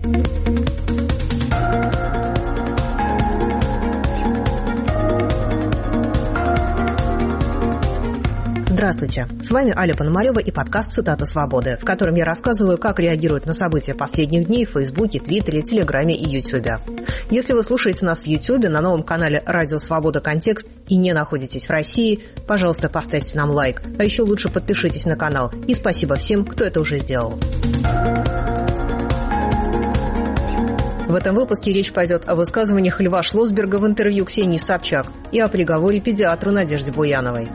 Здравствуйте, с вами Аля Пономарева и подкаст «Цитата свободы», в котором я рассказываю, как реагируют на события последних дней в Фейсбуке, Твиттере, Телеграме и Ютубе. Если вы слушаете нас в Ютубе на новом канале «Радио Свобода. Контекст» и не находитесь в России, пожалуйста, поставьте нам лайк, а еще лучше подпишитесь на канал. И спасибо всем, кто это уже сделал. В этом выпуске речь пойдет о высказываниях Льва Шлосберга в интервью Ксении Собчак и о приговоре педиатру Надежде Буяновой.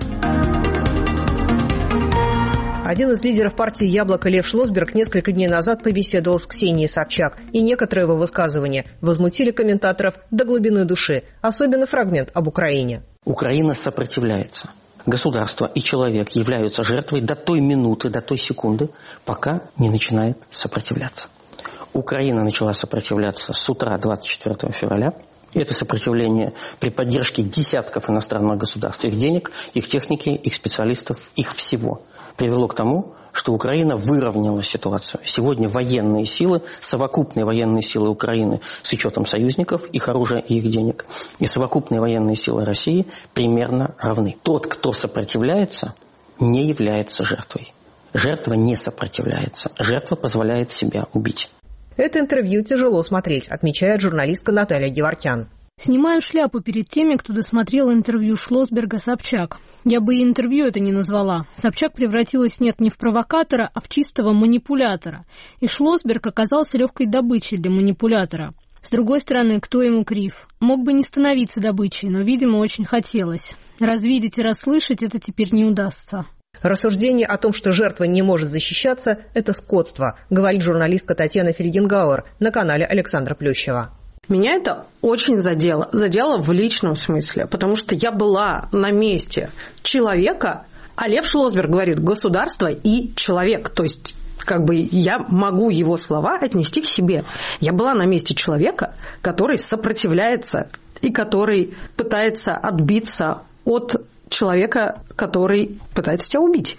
Один из лидеров партии «Яблоко» Лев Шлосберг несколько дней назад побеседовал с Ксенией Собчак, и некоторые его высказывания возмутили комментаторов до глубины души, особенно фрагмент об Украине. Украина сопротивляется. Государство и человек являются жертвой до той минуты, до той секунды, пока не начинает сопротивляться. Украина начала сопротивляться с утра 24 февраля. И это сопротивление при поддержке десятков иностранных государств, их денег, их техники, их специалистов, их всего, привело к тому, что Украина выровняла ситуацию. Сегодня военные силы, совокупные военные силы Украины с учетом союзников, их оружия и их денег, и совокупные военные силы России примерно равны. Тот, кто сопротивляется, не является жертвой. Жертва не сопротивляется. Жертва позволяет себя убить. Это интервью тяжело смотреть, отмечает журналистка Наталья Геворкян. Снимаю шляпу перед теми, кто досмотрел интервью Шлосберга-Собчак. Я бы и интервью это не назвала. Собчак превратилась не в провокатора, а в чистого манипулятора. И Шлосберг оказался легкой добычей для манипулятора. С другой стороны, кто ему крив? Мог бы не становиться добычей, но, видимо, очень хотелось. Развидеть и расслышать это теперь не удастся. Рассуждение о том, что жертва не может защищаться, это скотство, говорит журналистка Татьяна Фельгенгауэр на канале Александра Плющева. Меня это очень задело. Задело в личном смысле, потому что я была на месте человека, а Лев Шлосберг говорит «государство и человек». То есть я могу его слова отнести к себе. Я была на месте человека, который сопротивляется и который пытается отбиться от человека, который пытается тебя убить.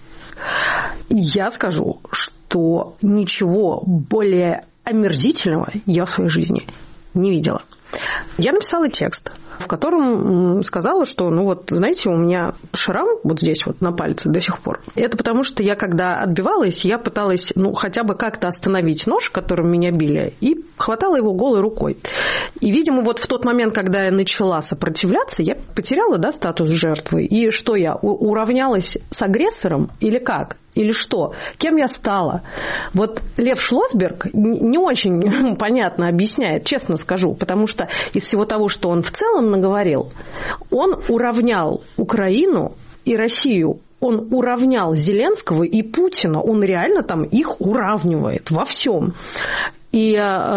Я скажу, что ничего более омерзительного я в своей жизни не видела. Я написала текст, в котором сказала, что, знаете, у меня шрам вот здесь вот на пальце до сих пор. Это потому, что я, когда отбивалась, я пыталась, хотя бы как-то остановить нож, которым меня били, и хватала его голой рукой. И, видимо, вот в тот момент, когда я начала сопротивляться, я потеряла, статус жертвы. И что я, уравнялась с агрессором или как? Или что? Кем я стала? Вот Лев Шлосберг не очень понятно объясняет, честно скажу, потому что из всего того, что он в целом наговорил, он уравнял Украину и Россию. Он уравнял Зеленского и Путина. Он реально там их уравнивает во всем. И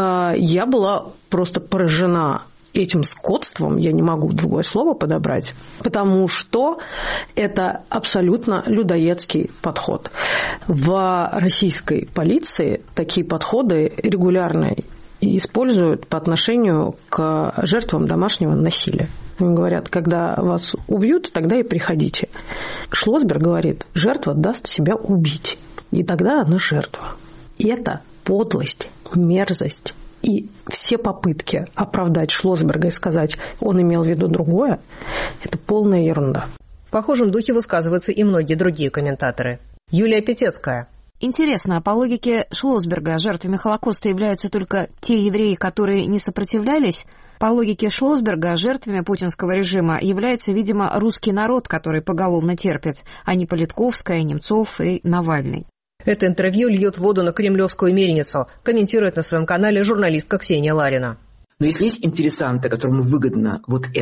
я была просто поражена этим скотством, я не могу другое слово подобрать, потому что это абсолютно людоедский подход. В российской полиции такие подходы регулярно используют по отношению к жертвам домашнего насилия. Они говорят, когда вас убьют, тогда и приходите. Шлосберг говорит, жертва даст себя убить, и тогда она жертва. И это подлость, мерзость. И все попытки оправдать Шлосберга и сказать, он имел в виду другое, это полная ерунда. В похожем духе высказываются и многие другие комментаторы. Юлия Петецкая. Интересно, по логике Шлосберга жертвами Холокоста являются только те евреи, которые не сопротивлялись? По логике Шлосберга жертвами путинского режима является, видимо, русский народ, который поголовно терпит, а не Политковская, Немцов и Навальный. Это интервью льет воду на кремлевскую мельницу, комментирует на своем канале журналистка Ксения Ларина. Но если есть интересанты, которым выгодно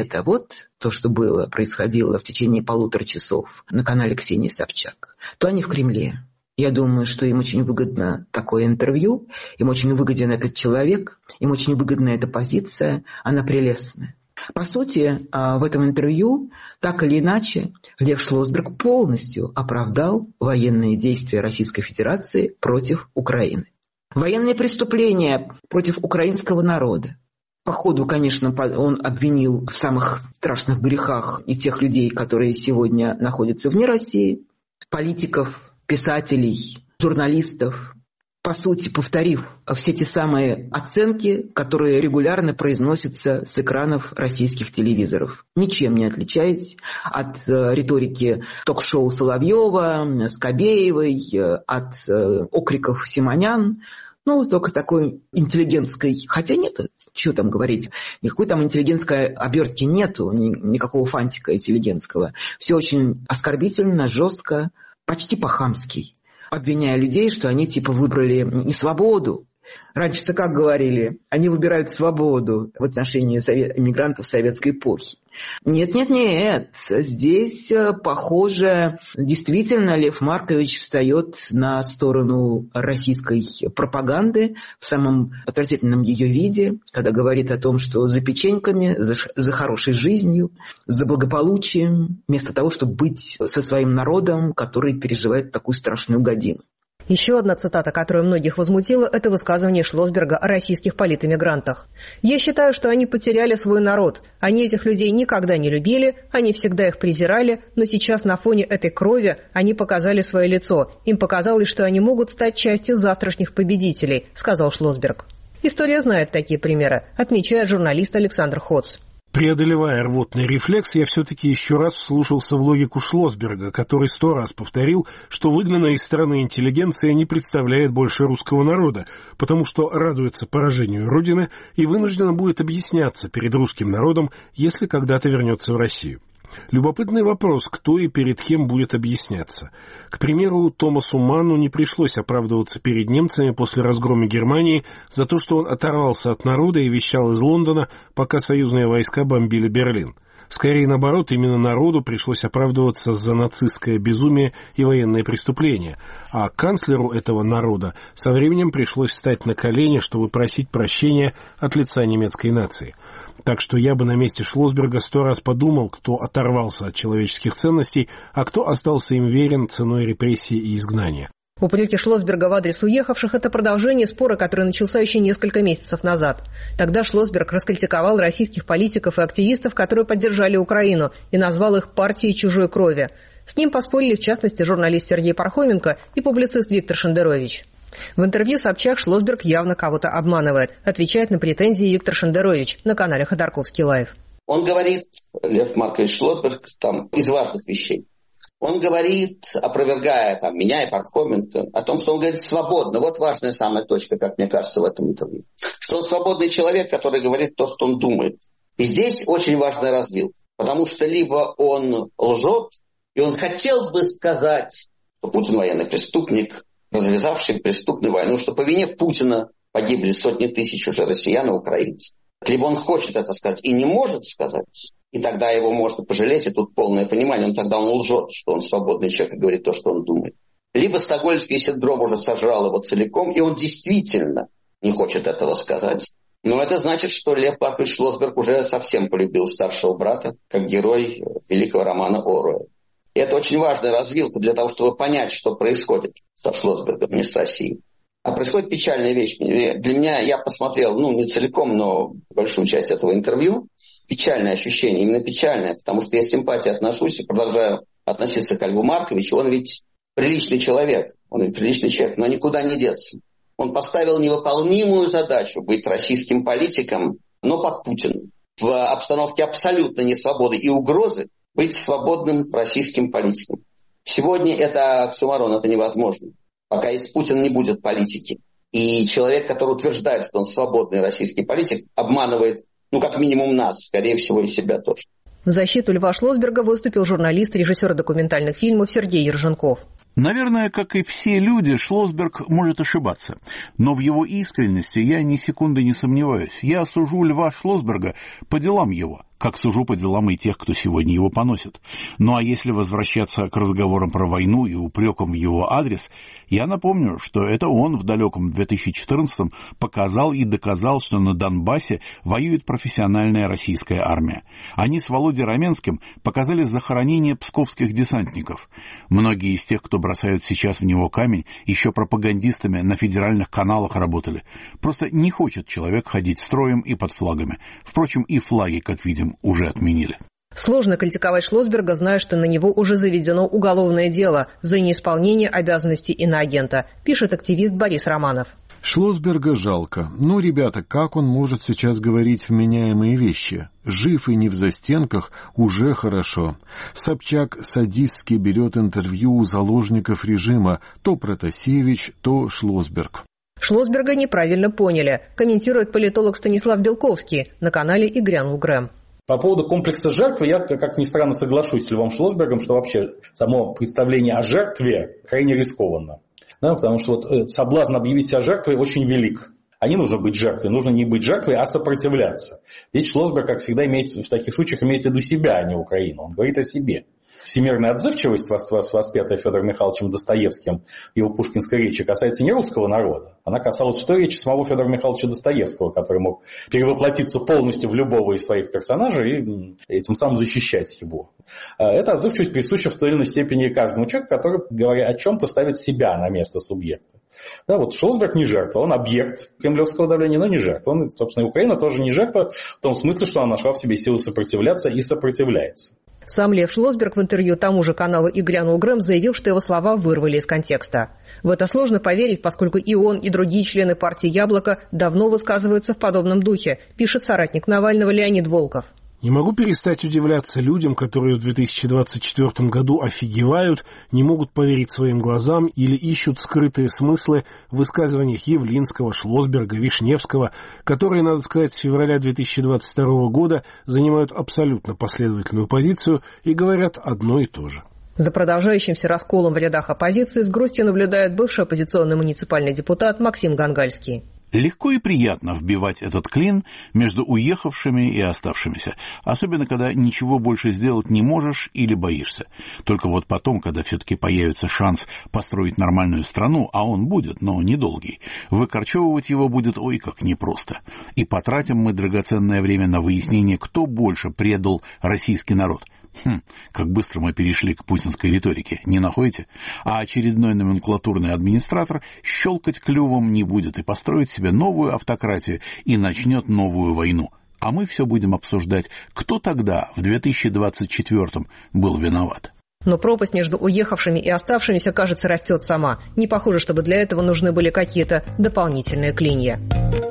то, что происходило в течение 1,5 часов на канале Ксении Собчак, то они в Кремле. Я думаю, что им очень выгодно такое интервью, им очень выгоден этот человек, им очень выгодна эта позиция, она прелестная. По сути, в этом интервью, так или иначе, Лев Шлосберг полностью оправдал военные действия Российской Федерации против Украины. Военные преступления против украинского народа. По ходу, конечно, он обвинил в самых страшных грехах и тех людей, которые сегодня находятся вне России, политиков, писателей, журналистов. по сути, повторив все те самые оценки, которые регулярно произносятся с экранов российских телевизоров. Ничем не отличаясь от риторики ток-шоу Соловьева, Скобеевой, от окриков Симонян. Только такой интеллигентской... Хотя нет, что там говорить, никакой там интеллигентской обертки нету, никакого фантика интеллигентского. Все очень оскорбительно, жестко, почти по-хамски, обвиняя людей, что они выбрали не свободу. Раньше-то как говорили? Они выбирают свободу в отношении иммигрантов советской эпохи. Нет. Здесь, похоже, действительно Лев Маркович встает на сторону российской пропаганды в самом отвратительном ее виде, когда говорит о том, что за печеньками, за хорошей жизнью, за благополучием, вместо того, чтобы быть со своим народом, который переживает такую страшную годину. Еще одна цитата, которая многих возмутила, это высказывание Шлосберга о российских политэмигрантах. «Я считаю, что они потеряли свой народ. Они этих людей никогда не любили, они всегда их презирали, но сейчас на фоне этой крови они показали свое лицо. Им показалось, что они могут стать частью завтрашних победителей», сказал Шлосберг. История знает такие примеры, отмечает журналист Александр Хоц. Преодолевая рвотный рефлекс, я все-таки еще раз вслушался в логику Шлосберга, который 100 раз повторил, что выгнанная из страны интеллигенция не представляет больше русского народа, потому что радуется поражению Родины и вынуждена будет объясняться перед русским народом, если когда-то вернется в Россию. Любопытный вопрос, кто и перед кем будет объясняться. К примеру, Томасу Манну не пришлось оправдываться перед немцами после разгрома Германии за то, что он оторвался от народа и вещал из Лондона, пока союзные войска бомбили Берлин. Скорее наоборот, именно народу пришлось оправдываться за нацистское безумие и военные преступления, а канцлеру этого народа со временем пришлось встать на колени, чтобы просить прощения от лица немецкой нации. Так что я бы на месте Шлосберга 100 раз подумал, кто оторвался от человеческих ценностей, а кто остался им верен ценой репрессий и изгнания. Упреки Шлосберга в адрес уехавших – это продолжение спора, который начался еще несколько месяцев назад. Тогда Шлосберг раскритиковал российских политиков и активистов, которые поддержали Украину, и назвал их «партией чужой крови». С ним поспорили, в частности, журналист Сергей Пархоменко и публицист Виктор Шендерович. В интервью Собчак Шлосберг явно кого-то обманывает, отвечает на претензии Виктор Шендерович на канале Ходорковский Лайв. Он говорит, Лев Маркович Шлосберг, из важных вещей. Он говорит, опровергая меня и Пархоменко, о том, что он говорит свободно. Вот важная самая точка, как мне кажется, в этом интервью. Что он свободный человек, который говорит то, что он думает. И здесь очень важная развилка. Потому что либо он лжет, и он хотел бы сказать, что Путин военный преступник, развязавший преступную войну, что по вине Путина погибли сотни тысяч уже россиян и украинцев. Либо он хочет это сказать и не может сказать, и тогда его можно пожалеть, и тут полное понимание, тогда он лжет, что он свободный человек и говорит то, что он думает. Либо стокгольмский синдром уже сожрал его целиком, и он действительно не хочет этого сказать. Но это значит, что Лев Маркович Шлосберг уже совсем полюбил старшего брата, как герой великого романа Оруэлла. И это очень важная развилка для того, чтобы понять, что происходит со Шлосбергом, не с Россией. А происходит печальная вещь. Для меня, я посмотрел, не целиком, но большую часть этого интервью. Печальное ощущение, именно печальное, потому что я с симпатией отношусь и продолжаю относиться к Льву Марковичу. Он ведь приличный человек, но никуда не деться. Он поставил невыполнимую задачу быть российским политиком, но под Путиным. В обстановке абсолютной несвободы и угрозы быть свободным российским политиком. Сегодня это оксюморон, это невозможно. Пока из Путина не будет политики. И человек, который утверждает, что он свободный российский политик, обманывает, как минимум нас, скорее всего, и себя тоже. В защиту Льва Шлосберга выступил журналист, режиссер документальных фильмов Сергей Ерженков. Наверное, как и все люди, Шлосберг может ошибаться. Но в его искренности я ни секунды не сомневаюсь. Я сужу Льва Шлосберга по делам его, как сужу по делам и тех, кто сегодня его поносит. Ну а если возвращаться к разговорам про войну и упрекам в его адрес, я напомню, что это он в далеком 2014-м показал и доказал, что на Донбассе воюет профессиональная российская армия. Они с Володей Раменским показали захоронение псковских десантников. Многие из тех, кто бросают сейчас в него камень, еще пропагандистами на федеральных каналах работали. Просто не хочет человек ходить строем и под флагами. Впрочем, и флаги, как видим, уже отменили. Сложно критиковать Шлосберга, зная, что на него уже заведено уголовное дело за неисполнение обязанностей иноагента, пишет активист Борис Романов. Шлосберга жалко. Но, ребята, как он может сейчас говорить вменяемые вещи? Жив и не в застенках уже хорошо. Собчак садистски берет интервью у заложников режима. То Протасевич, то Шлосберг. Шлосберга неправильно поняли, комментирует политолог Станислав Белковский на канале «И грянул Грэм». По поводу комплекса жертвы я, как ни странно, соглашусь с Львом Шлосбергом, что вообще само представление о жертве крайне рискованно. Да, потому что соблазн объявить себя жертвой очень велик. А не нужно быть жертвой, нужно не быть жертвой, а сопротивляться. Ведь Шлосберг, как всегда, в таких случаях имеет в виду себя, а не Украину. Он говорит о себе. Всемирная отзывчивость, воспетая Федором Михайловичем Достоевским, его пушкинской речи, касается не русского народа. Она касалась в той речи самого Федора Михайловича Достоевского, который мог перевоплотиться полностью в любого из своих персонажей и этим самым защищать его. Эта отзывчивость присуща в той или иной степени каждому человеку, который, говоря о чем-то, ставит себя на место субъекта. Да, вот Шлосберг не жертва, он объект кремлевского давления, но не жертва. Он, собственно, и Украина тоже не жертва в том смысле, что она нашла в себе силы сопротивляться и сопротивляется. Сам Лев Шлосберг в интервью тому же каналу «И грянул Грэм» заявил, что его слова вырвали из контекста. В это сложно поверить, поскольку и он, и другие члены партии «Яблоко» давно высказываются в подобном духе, пишет соратник Навального Леонид Волков. Не могу перестать удивляться людям, которые в 2024 году офигевают, не могут поверить своим глазам или ищут скрытые смыслы в высказываниях Явлинского, Шлосберга, Вишневского, которые, надо сказать, с февраля 2022 года занимают абсолютно последовательную позицию и говорят одно и то же. За продолжающимся расколом в рядах оппозиции с грустью наблюдает бывший оппозиционный муниципальный депутат Максим Гангальский. Легко и приятно вбивать этот клин между уехавшими и оставшимися, особенно когда ничего больше сделать не можешь или боишься. Только вот потом, когда все-таки появится шанс построить нормальную страну, а он будет, но недолгий, выкорчевывать его будет ой как непросто. И потратим мы драгоценное время на выяснение, кто больше предал российский народ. Как быстро мы перешли к путинской риторике, не находите? А очередной номенклатурный администратор щелкать клювом не будет и построит себе новую автократию и начнет новую войну. А мы все будем обсуждать, кто тогда, в 2024-м, был виноват. Но пропасть между уехавшими и оставшимися, кажется, растет сама. Не похоже, чтобы для этого нужны были какие-то дополнительные клинья.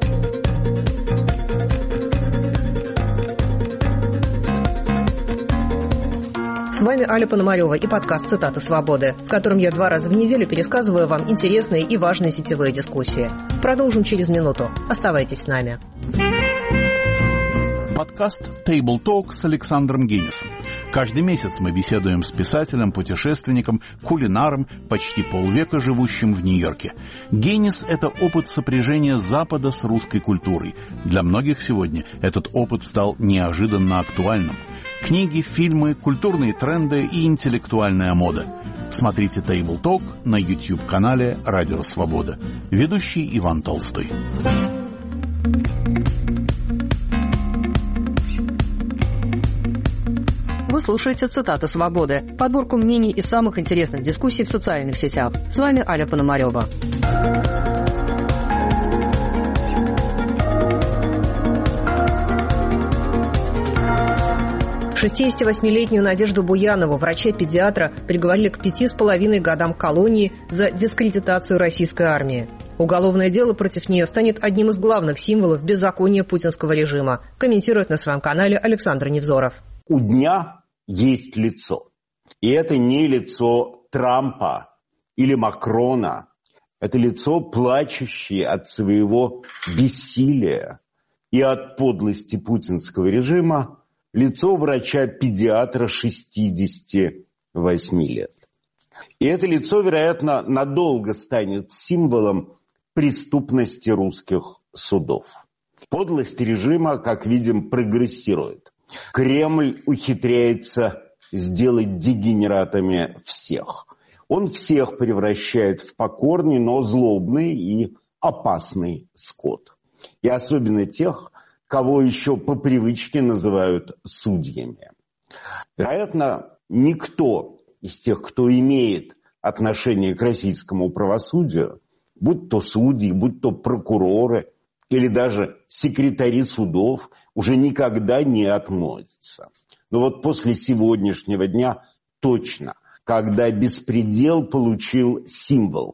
С вами Аля Пономарева и подкаст «Цитаты свободы», в котором я 2 раза в неделю пересказываю вам интересные и важные сетевые дискуссии. Продолжим через минуту. Оставайтесь с нами. Подкаст Table Talk с Александром Генисом. Каждый месяц мы беседуем с писателем, путешественником, кулинаром, почти полвека живущим в Нью-Йорке. Генис – это опыт сопряжения Запада с русской культурой. Для многих сегодня этот опыт стал неожиданно актуальным. Книги, фильмы, культурные тренды и интеллектуальная мода. Смотрите Table Talk на YouTube-канале «Радио Свобода». Ведущий Иван Толстой. Вы слушаете «Цитаты свободы», подборку мнений и самых интересных дискуссий в социальных сетях. С вами Аля Пономарева. 68-летнюю Надежду Буянову, врача-педиатра, приговорили к 5,5 годам колонии за дискредитацию российской армии. Уголовное дело против нее станет одним из главных символов беззакония путинского режима, комментирует на своем канале Александр Невзоров. У дня есть лицо. И это не лицо Трампа или Макрона. Это лицо, плачущее от своего бессилия и от подлости путинского режима, лицо врача-педиатра 68 лет. И это лицо, вероятно, надолго станет символом преступности русских судов. Подлость режима, как видим, прогрессирует. Кремль ухитряется сделать дегенератами всех. Он всех превращает в покорный, но злобный и опасный скот. И особенно тех, кого еще по привычке называют судьями. Вероятно, никто из тех, кто имеет отношение к российскому правосудию, будь то судьи, будь то прокуроры или даже секретари судов, уже никогда не отмоется. Но вот после сегодняшнего дня точно, когда беспредел получил символ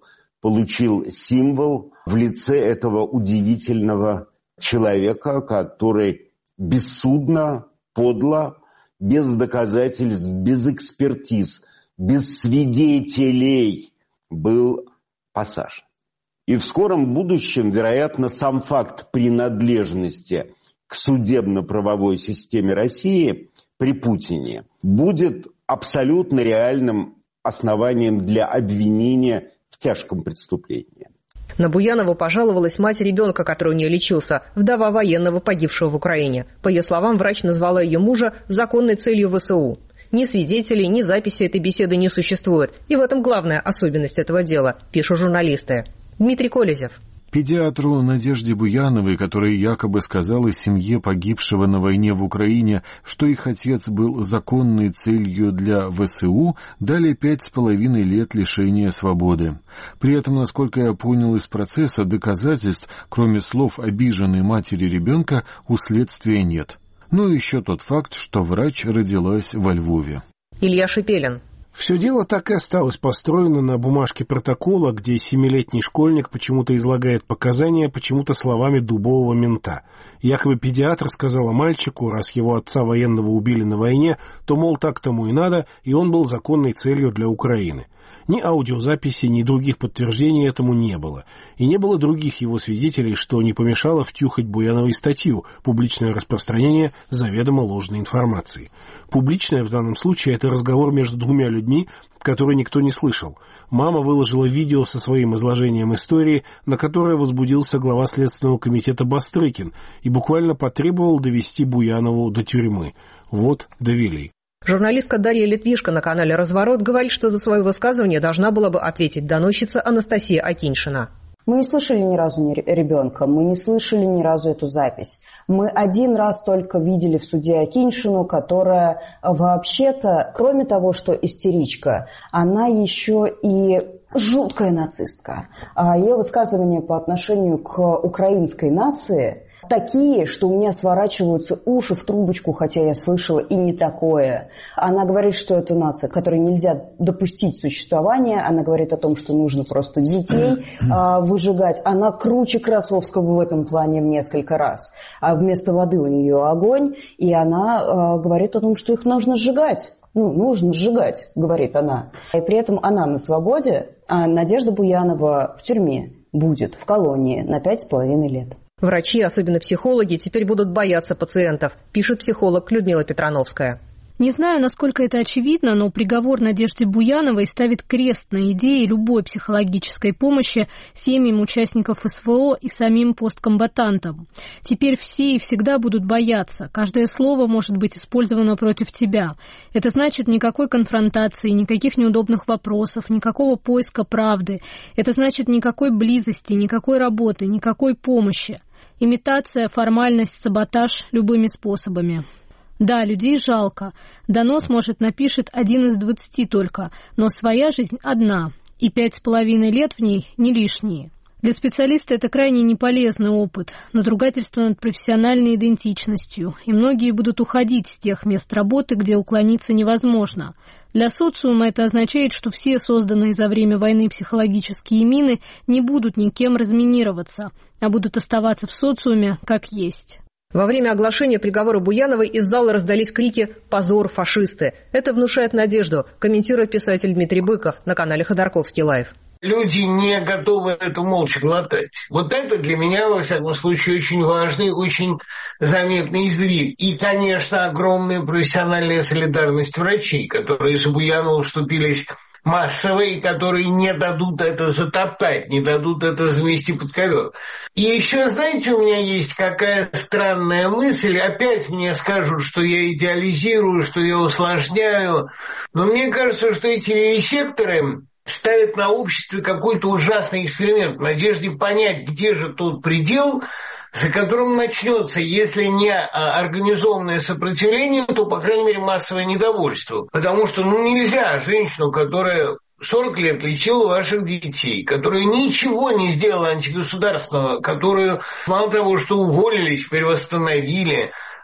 в лице этого удивительного человека, который бессудно, подло, без доказательств, без экспертиз, без свидетелей был посажен. И в скором будущем, вероятно, сам факт принадлежности к судебно-правовой системе России при Путине будет абсолютно реальным основанием для обвинения в тяжком преступлении. На Буянову пожаловалась мать ребенка, который у нее лечился, вдова военного, погибшего в Украине. По ее словам, врач назвала ее мужа законной целью ВСУ. Ни свидетелей, ни записи этой беседы не существует. И в этом главная особенность этого дела, пишут журналисты. Дмитрий Колезев. Педиатру Надежде Буяновой, которая якобы сказала семье погибшего на войне в Украине, что их отец был законной целью для ВСУ, дали 5,5 лет лишения свободы. При этом, насколько я понял из процесса, доказательств, кроме слов обиженной матери ребенка, у следствия нет. Ну и еще тот факт, что врач родилась во Львове. Илья Шепелин. Все дело так и осталось построено на бумажке протокола, где 7-летний школьник почему-то излагает показания, почему-то словами дубового мента. Якобы педиатр сказала мальчику, раз его отца военного убили на войне, то, мол, так тому и надо, и он был законной целью для Украины. Ни аудиозаписи, ни других подтверждений этому не было. И не было других его свидетелей, что не помешало втюхать Буяновой статью «Публичное распространение заведомо ложной информации». Публичное в данном случае – это разговор между двумя людьми, который никто не слышал. Мама выложила видео со своим изложением истории, на которое возбудился глава Следственного комитета Бастрыкин и буквально потребовал довести Буянову до тюрьмы. Вот довели. Журналистка Дарья Литвишко на канале «Разворот» говорит, что за свое высказывание должна была бы ответить доносчица Анастасия Акиньшина. Мы не слышали ни разу ребенка, мы не слышали ни разу эту запись. Мы один раз только видели в суде Акиньшину, которая вообще-то, кроме того, что истеричка, она еще и жуткая нацистка. Ее высказывания по отношению к украинской нации такие, что у меня сворачиваются уши в трубочку, хотя я слышала и не такое. Она говорит, что это нация, которой нельзя допустить существования. Она говорит о том, что нужно просто детей выжигать. Она круче Красовского в этом плане в несколько раз. А вместо воды у нее огонь, и она говорит о том, что их нужно сжигать. Нужно сжигать, говорит она. И при этом она на свободе, а Надежда Буянова в тюрьме будет, в колонии на 5,5 лет. Врачи, особенно психологи, теперь будут бояться пациентов, пишет психолог Людмила Петрановская. Не знаю, насколько это очевидно, но приговор Надежде Буяновой ставит крест на идее любой психологической помощи семьям участников СВО и самим посткомбатантам. Теперь все и всегда будут бояться. Каждое слово может быть использовано против тебя. Это значит никакой конфронтации, никаких неудобных вопросов, никакого поиска правды. Это значит никакой близости, никакой работы, никакой помощи. Имитация, формальность, саботаж любыми способами. Да, людей жалко. Донос, может, напишет 1 из 20 только, но своя жизнь одна, и 5,5 лет в ней не лишние. Для специалиста это крайне неполезный опыт, надругательство над профессиональной идентичностью, и многие будут уходить с тех мест работы, где уклониться невозможно. Для социума это означает, что все созданные за время войны психологические мины не будут никем разминироваться, а будут оставаться в социуме как есть. Во время оглашения приговора Буяновой из зала раздались крики «Позор, фашисты!». Это внушает надежду, комментирует писатель Дмитрий Быков на канале Ходорковский лайв. Люди не готовы это молча глотать. Вот это для меня, во всяком случае, очень важный, очень заметный сдвиг. И, конечно, огромная профессиональная солидарность врачей, которые за Буянову вступились массовые, которые не дадут это затоптать, не дадут это замести под ковер. И еще, знаете, у меня есть какая странная мысль, опять мне скажут, что я идеализирую, что я усложняю, но мне кажется, что эти вивисекторы ставят на обществе какой-то ужасный эксперимент в надежде понять, где же тот предел, за которым начнется, если не организованное сопротивление, то, по крайней мере, массовое недовольство. Потому что нельзя женщину, которая 40 лет лечила ваших детей, которая ничего не сделала антигосударственного, которую, мало того, что уволили, теперь восстановили,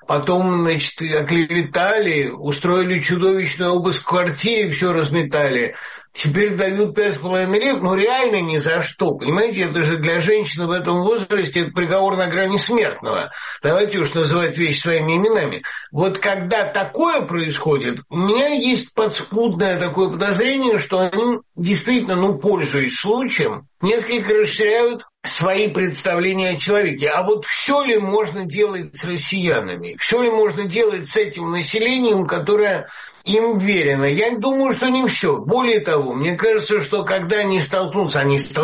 потом, значит, оклеветали, устроили чудовищный обыск в квартире, все разметали. Теперь дают 5,5 лет, но реально ни за что. Понимаете, это же для женщины в этом возрасте это приговор на грани смертного. Давайте уж называть вещи своими именами. Вот когда такое происходит, у меня есть подспудное такое подозрение, что они действительно, пользуясь случаем, несколько расширяют свои представления о человеке. А вот все ли можно делать с россиянами? Все ли можно делать с этим населением, которое им верено? Я думаю, что не все. Более того, мне кажется, что когда они столкнутся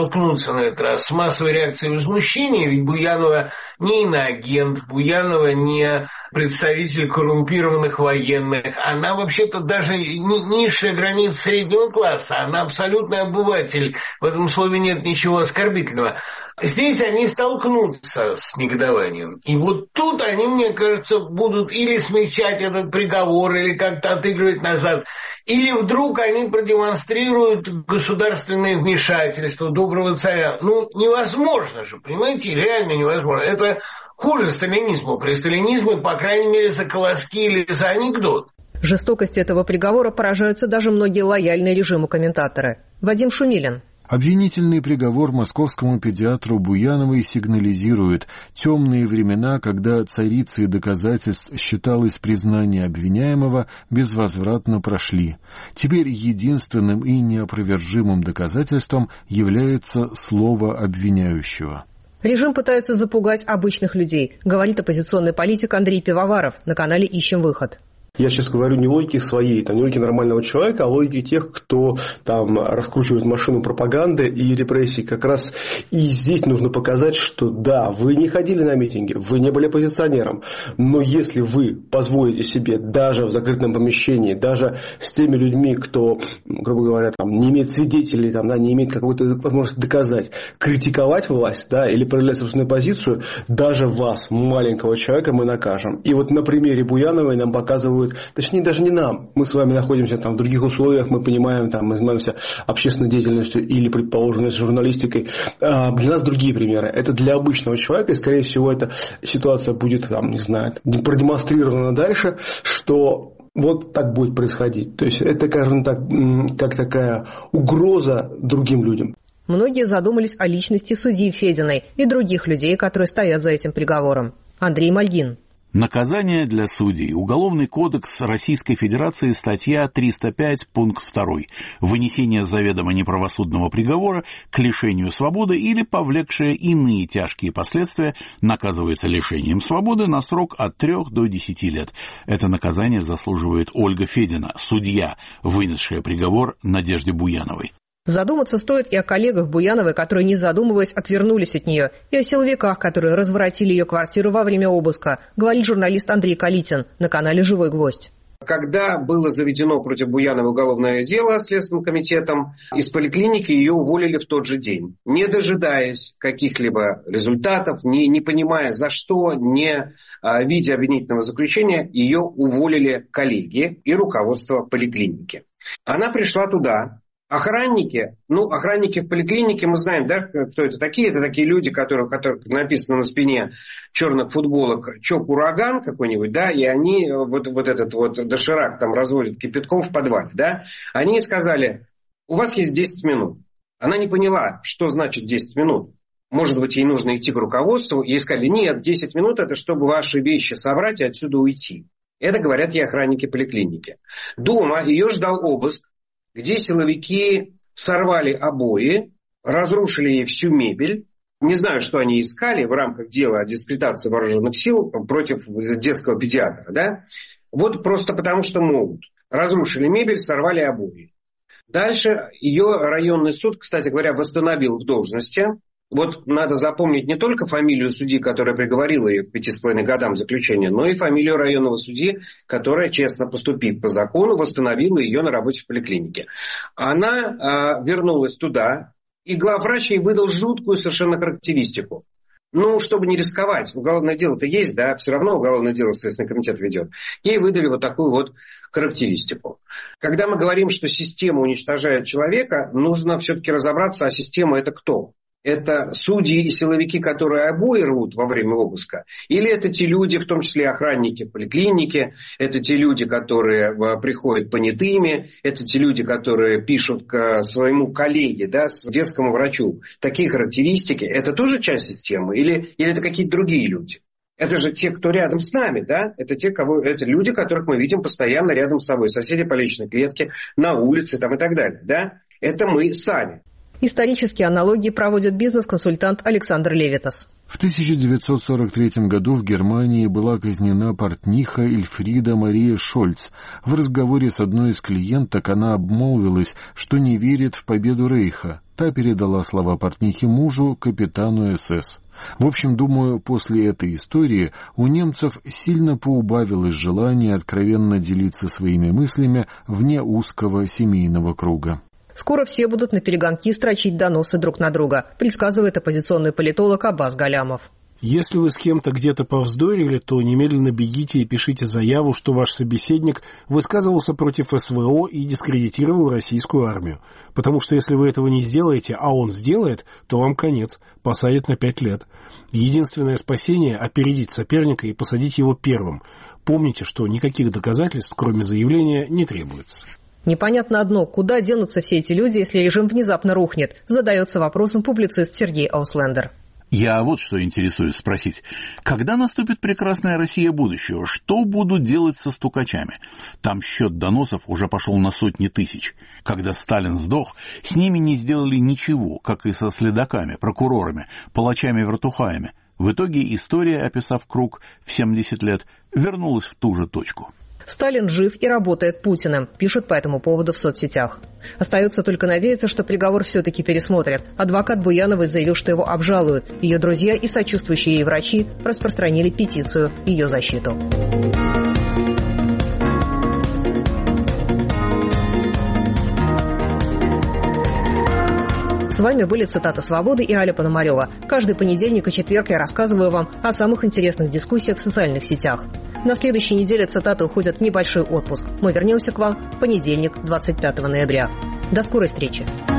на этот раз с массовой реакцией возмущения, ведь Буянова не иноагент, Буянова не представитель коррумпированных военных, она вообще-то даже низшая граница среднего класса, она абсолютный обыватель, в этом слове нет ничего оскорбительного. Здесь они столкнутся с негодованием. И вот тут они, мне кажется, будут или смягчать этот приговор, или как-то отыгрывать назад, или вдруг они продемонстрируют государственное вмешательство доброго царя. Невозможно же, понимаете, реально невозможно. Это хуже сталинизма. При сталинизме, по крайней мере, за колоски или за анекдот. Жестокости этого приговора поражаются даже многие лояльные режиму комментаторы. Вадим Шумилин. Обвинительный приговор московскому педиатру Буяновой сигнализирует темные времена, когда царицей доказательств считалось признание обвиняемого, безвозвратно прошли. Теперь единственным и неопровержимым доказательством является слово обвиняющего. Режим пытается запугать обычных людей, говорит оппозиционный политик Андрей Пивоваров на канале «Ищем выход». Я сейчас говорю не логики своей, не логики нормального человека, а логики тех, кто там раскручивает машину пропаганды и репрессий. Как раз и здесь нужно показать, что да, вы не ходили на митинги, вы не были оппозиционером, но если вы позволите себе даже в закрытом помещении, даже с теми людьми, кто, грубо говоря, не имеет свидетелей, не имеет какой-то возможности доказать, критиковать власть, или проявлять собственную позицию, даже вас, маленького человека, мы накажем. И вот на примере Буяновой нам показывают, точнее, даже не нам. Мы с вами находимся в других условиях, мы понимаем, мы занимаемся общественной деятельностью или, предположим, журналистикой. Для нас другие примеры. Это для обычного человека, и, скорее всего, эта ситуация будет, продемонстрирована дальше, что вот так будет происходить. То есть, это, скажем так, как такая угроза другим людям. Многие задумались о личности судьи Фединой и других людей, которые стоят за этим приговором. Андрей Мальгин. Наказание для судей. Уголовный кодекс Российской Федерации, статья 305, пункт 2. Вынесение заведомо неправосудного приговора к лишению свободы или повлекшее иные тяжкие последствия наказывается лишением свободы на срок от 3 до 10 лет. Это наказание заслуживает Ольга Федина, судья, вынесшая приговор Надежде Буяновой. Задуматься стоит и о коллегах Буяновой, которые, не задумываясь, отвернулись от нее, и о силовиках, которые разворотили ее квартиру во время обыска, говорит журналист Андрей Калитин на канале «Живой гвоздь». Когда было заведено против Буяновой уголовное дело Следственным комитетом, из поликлиники ее уволили в тот же день, не дожидаясь каких-либо результатов, не понимая за что, не видя обвинительного заключения, ее уволили коллеги и руководство поликлиники. Она пришла туда. Охранники в поликлинике, мы знаем, кто это такие? Это такие люди, которых написано на спине черных футболок «ЧОП ураган» какой-нибудь, и они вот этот доширак разводят кипятком в подвале, Они сказали, у вас есть 10 минут. Она не поняла, что значит 10 минут. Может быть, ей нужно идти к руководству. Ей сказали, нет, 10 минут это чтобы ваши вещи собрать и отсюда уйти. Это говорят ей охранники поликлиники. Дома ее ждал обыск, где силовики сорвали обои, разрушили ей всю мебель. Не знаю, что они искали в рамках дела о дискредитации вооруженных сил против детского педиатра. Вот просто потому, что могут. Разрушили мебель, сорвали обои. Дальше ее районный суд, кстати говоря, восстановил в должности. Вот надо запомнить не только фамилию судьи, которая приговорила ее к 5,5 годам заключения, но и фамилию районного судьи, которая, честно поступив по закону, восстановила ее на работе в поликлинике. Она вернулась туда, и главврач ей выдал жуткую совершенно характеристику. Чтобы не рисковать, уголовное дело-то есть, все равно уголовное дело Следственный комитет ведет. Ей выдали вот такую характеристику. Когда мы говорим, что система уничтожает человека, нужно все-таки разобраться, а система это кто? Это судьи и силовики, которые обои рвут во время обыска? Или это те люди, в том числе охранники в поликлинике, это те люди, которые приходят понятыми, это те люди, которые пишут к своему коллеге, да, детскому врачу такие характеристики? Это тоже часть системы? Или это какие-то другие люди? Это же те, кто рядом с нами, да? Это люди, которых мы видим постоянно рядом с собой. Соседи по личной клетке, на улице там, и так далее, да? Это мы сами. Исторические аналогии проводит бизнес-консультант Александр Левитас. В 1943 году в Германии была казнена портниха Эльфрида Мария Шольц. В разговоре с одной из клиенток она обмолвилась, что не верит в победу Рейха. Та передала слова портнихи мужу, капитану СС. В общем, думаю, после этой истории у немцев сильно поубавилось желание откровенно делиться своими мыслями вне узкого семейного круга. Скоро все будут на перегонки строчить доносы друг на друга, предсказывает оппозиционный политолог Аббас Галямов. Если вы с кем-то где-то повздорили, то немедленно бегите и пишите заяву, что ваш собеседник высказывался против СВО и дискредитировал российскую армию. Потому что если вы этого не сделаете, а он сделает, то вам конец, посадят на 5 лет. Единственное спасение – опередить соперника и посадить его первым. Помните, что никаких доказательств, кроме заявления, не требуется. Непонятно одно, куда денутся все эти люди, если режим внезапно рухнет, задается вопросом публицист Сергей Ауслендер. Я вот что интересуюсь спросить. Когда наступит прекрасная Россия будущего, что будут делать со стукачами? Там счет доносов уже пошел на сотни тысяч. Когда Сталин сдох, с ними не сделали ничего, как и со следаками, прокурорами, палачами-вертухаями. В итоге история, описав круг в 70 лет, вернулась в ту же точку. Сталин жив и работает Путиным, пишут по этому поводу в соцсетях. Остается только надеяться, что приговор все-таки пересмотрят. Адвокат Буяновой заявил, что его обжалуют. Ее друзья и сочувствующие ей врачи распространили петицию в ее защиту. С вами были «Цитаты свободы» и Аля Пономарева. Каждый понедельник и четверг я рассказываю вам о самых интересных дискуссиях в социальных сетях. На следующей неделе «Цитаты» уходят в небольшой отпуск. Мы вернемся к вам в понедельник, 25 ноября. До скорой встречи.